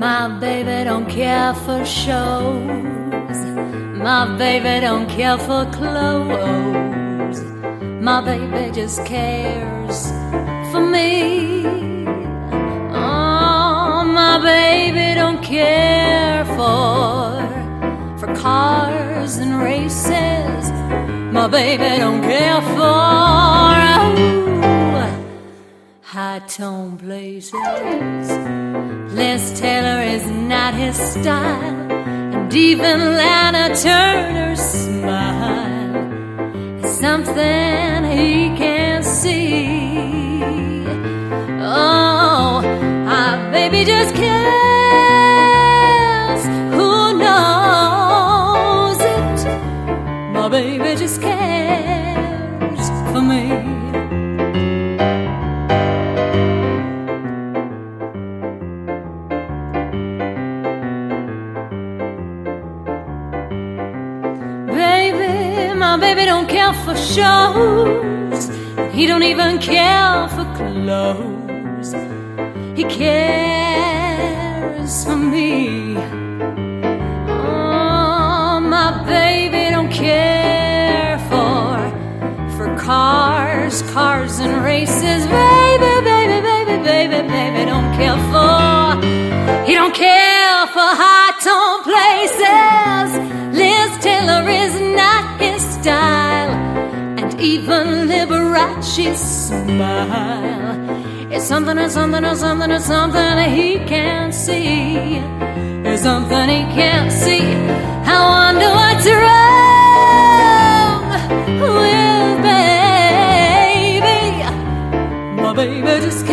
My baby don't care for shows. My baby don't care for clothes. My baby just cares for me. Oh, my baby don't care for cars and races. My baby don't care for high-tone places. Liz Taylor is not his style, and even Lana Turner's smile is something he can't see. Oh, our baby just cares. Who knows it? My baby just cares for me. My baby don't care for shows. He don't even care for clothes. He cares for me. Oh, my baby don't care for cars and races. Baby, baby, baby, baby, baby don't care for. He don't care for high-tone places. Liz Taylor is not his style, and even Liberace's smile is something or something or something or something he can't see. It's something he can't see. I wonder what's wrong with baby. My baby just can't.